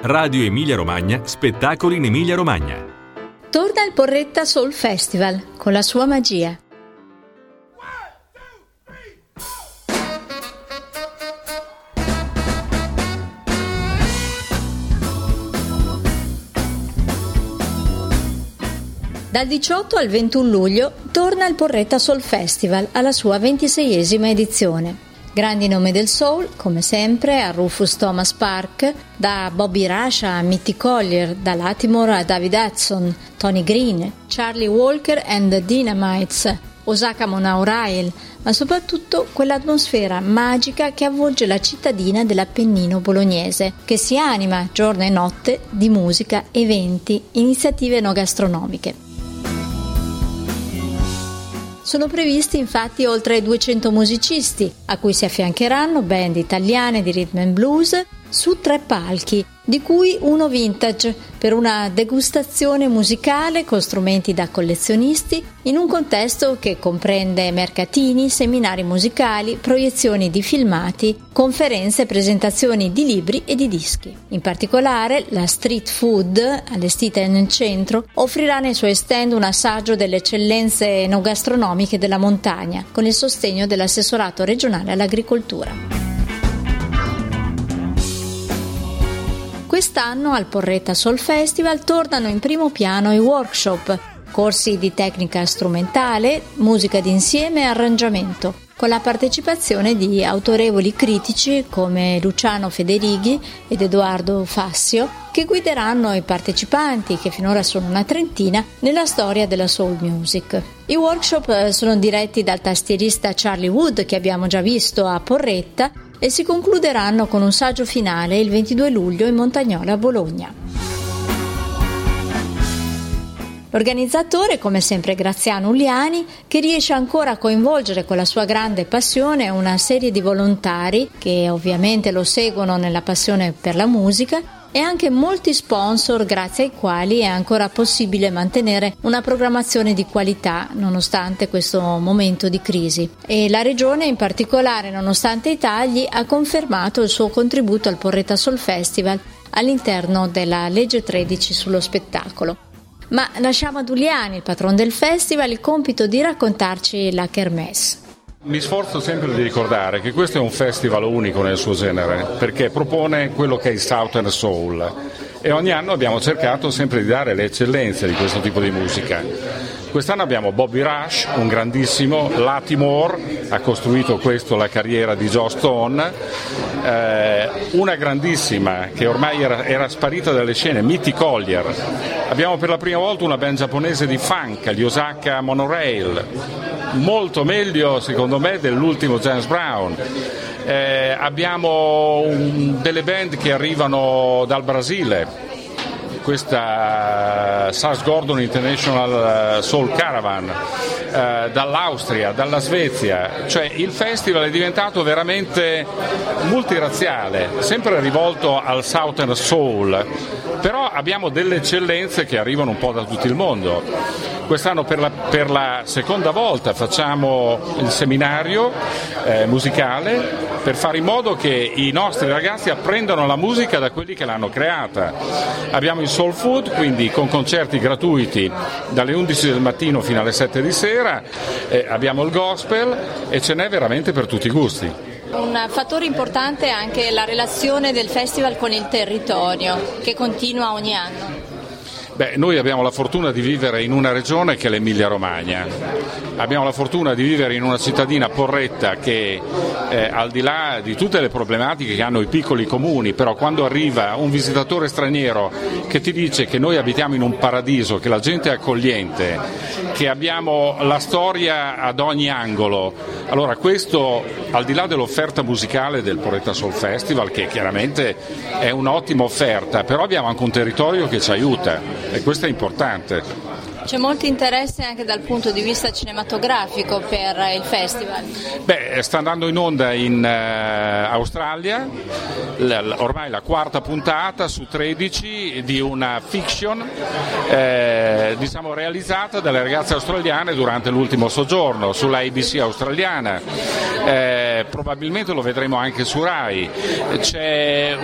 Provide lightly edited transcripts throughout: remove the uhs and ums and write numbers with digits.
Radio Emilia Romagna, spettacoli in Emilia Romagna. Torna il Porretta Soul Festival con la sua magia. Dal 18 al 21 luglio torna il Porretta Soul Festival alla sua 26esima edizione. Grandi nomi del soul, come sempre, a Rufus Thomas Park, da Bobby Rush a Mitty Collier, da Latimore a David Hudson, Tony Green, Charlie Walker and the Dynamites, Osaka Mona O'Reilly, ma soprattutto quell'atmosfera magica che avvolge la cittadina dell'Appennino bolognese, che si anima giorno e notte di musica, eventi, iniziative enogastronomiche. Sono previsti infatti oltre 200 musicisti, a cui si affiancheranno band italiane di rhythm and blues su 3 palchi, di cui uno vintage, per una degustazione musicale con strumenti da collezionisti, in un contesto che comprende mercatini, seminari musicali, proiezioni di filmati, conferenze e presentazioni di libri e di dischi. In particolare, la Street Food, allestita nel centro, offrirà nei suoi stand un assaggio delle eccellenze enogastronomiche della montagna, con il sostegno dell'assessorato regionale all'agricoltura. Quest'anno al Porretta Soul Festival tornano in primo piano i workshop, corsi di tecnica strumentale, musica d'insieme e arrangiamento, con la partecipazione di autorevoli critici come Luciano Federighi ed Edoardo Fassio, che guideranno i partecipanti, che finora sono una trentina, nella storia della soul music. I workshop sono diretti dal tastierista Charlie Wood, che abbiamo già visto a Porretta, e si concluderanno con un saggio finale il 22 luglio in Montagnola a Bologna. L'organizzatore, come sempre Graziano Uliani, che riesce ancora a coinvolgere con la sua grande passione una serie di volontari che ovviamente lo seguono nella passione per la musica, e anche molti sponsor grazie ai quali è ancora possibile mantenere una programmazione di qualità nonostante questo momento di crisi. E la Regione in particolare, nonostante i tagli, ha confermato il suo contributo al Porretta Soul Festival all'interno della legge 13 sullo spettacolo. Ma lasciamo ad Uliani, il patron del festival, il compito di raccontarci la kermesse. Mi sforzo sempre di ricordare che questo è un festival unico nel suo genere, perché propone quello che è il Southern Soul, e ogni anno abbiamo cercato sempre di dare le eccellenze di questo tipo di musica. Quest'anno abbiamo Bobby Rush, un grandissimo, Latimore, ha costruito questo la carriera di Joe Stone, una grandissima che ormai era sparita dalle scene, Mitty Collier. Abbiamo per la prima volta una band giapponese di funk, gli Osaka Monorail, molto meglio secondo me dell'ultimo James Brown. Abbiamo delle band che arrivano dal Brasile, questa Sars Gordon International Soul Caravan, dall'Austria, dalla Svezia, cioè il festival è diventato veramente multirazziale, sempre rivolto al Southern Soul, però abbiamo delle eccellenze che arrivano un po' da tutto il mondo. Quest'anno per la seconda volta facciamo il seminario musicale per fare in modo che i nostri ragazzi apprendano la musica da quelli che l'hanno creata. Abbiamo il Soul Food, quindi con concerti gratuiti dalle 11 del mattino fino alle 7 di sera, abbiamo il gospel e ce n'è veramente per tutti i gusti. Un fattore importante è anche la relazione del festival con il territorio, che continua ogni anno. Noi abbiamo la fortuna di vivere in una regione che è l'Emilia Romagna, abbiamo la fortuna di vivere in una cittadina, Porretta, che al di là di tutte le problematiche che hanno i piccoli comuni, però quando arriva un visitatore straniero che ti dice che noi abitiamo in un paradiso, che la gente è accogliente, che abbiamo la storia ad ogni angolo, allora questo, al di là dell'offerta musicale del Porretta Soul Festival, che chiaramente è un'ottima offerta, però abbiamo anche un territorio che ci aiuta. E questo è importante. C'è molto interesse anche dal punto di vista cinematografico per il festival? Sta andando in onda in Australia, ormai la quarta puntata su 13 di una fiction realizzata dalle ragazze australiane durante l'ultimo soggiorno sulla ABC australiana. Probabilmente lo vedremo anche su Rai. C'è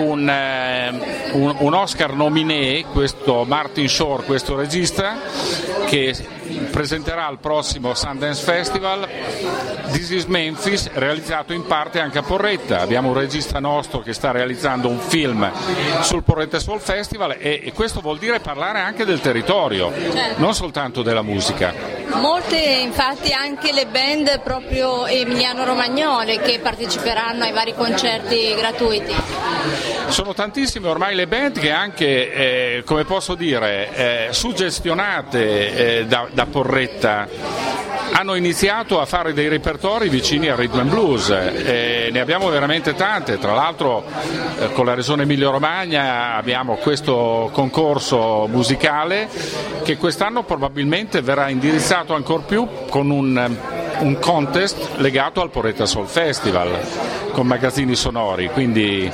un Oscar nominee, questo Martin Shore, questo regista, che presenterà al prossimo Sundance Festival This is Memphis, realizzato in parte anche a Porretta. Abbiamo un regista nostro che sta realizzando un film sul Porretta Soul Festival e questo vuol dire parlare anche del territorio, non soltanto della musica. Molte infatti anche le band proprio emiliano-romagnole che parteciperanno ai vari concerti gratuiti. Sono tantissime ormai le band che anche, come posso dire, suggestionate da Porretta, hanno iniziato a fare dei repertori vicini al rhythm and blues, ne abbiamo veramente tante. Tra l'altro con la Regione Emilia-Romagna abbiamo questo concorso musicale che quest'anno probabilmente verrà indirizzato ancor più con un contest legato al Porretta Soul Festival con magazzini sonori, quindi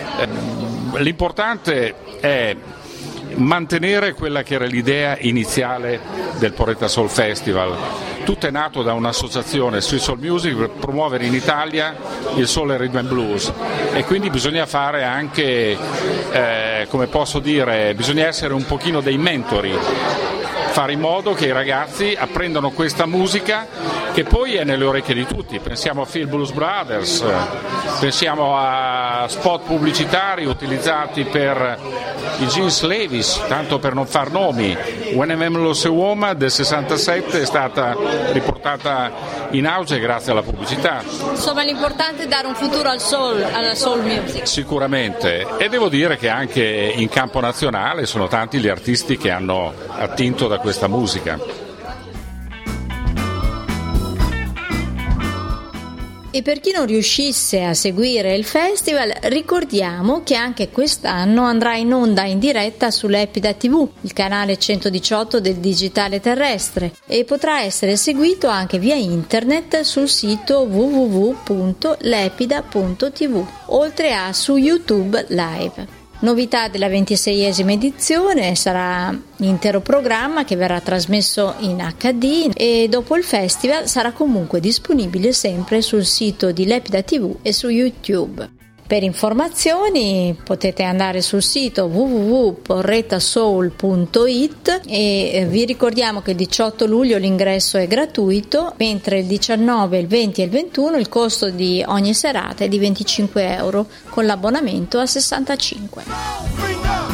l'importante è mantenere quella che era l'idea iniziale del Porretta Soul Festival. Tutto è nato da un'associazione, Sweet Soul Music, per promuovere in Italia il soul e rhythm and blues, e quindi bisogna fare anche, come posso dire, bisogna essere un pochino dei mentori, fare in modo che i ragazzi apprendano questa musica che poi è nelle orecchie di tutti. Pensiamo a Phil Blues Brothers, pensiamo a spot pubblicitari utilizzati per i Jeans Levis, tanto per non far nomi. When I Am Lost a Woman del 67 è stata riportata in auge grazie alla pubblicità. Insomma, l'importante è dare un futuro al soul, alla soul music. Sicuramente, e devo dire che anche in campo nazionale sono tanti gli artisti che hanno attinto da questa musica. E per chi non riuscisse a seguire il festival, ricordiamo che anche quest'anno andrà in onda in diretta sull'Epida TV, il canale 118 del digitale terrestre, e potrà essere seguito anche via internet sul sito www.lepida.tv, oltre a su YouTube Live. Novità della 26esima edizione sarà l'intero programma che verrà trasmesso in HD, e dopo il festival sarà comunque disponibile sempre sul sito di Lepida TV e su YouTube. Per informazioni potete andare sul sito www.porrettasoul.it e vi ricordiamo che il 18 luglio l'ingresso è gratuito, mentre il 19, il 20 e il 21 il costo di ogni serata è di €25 con l'abbonamento a 65.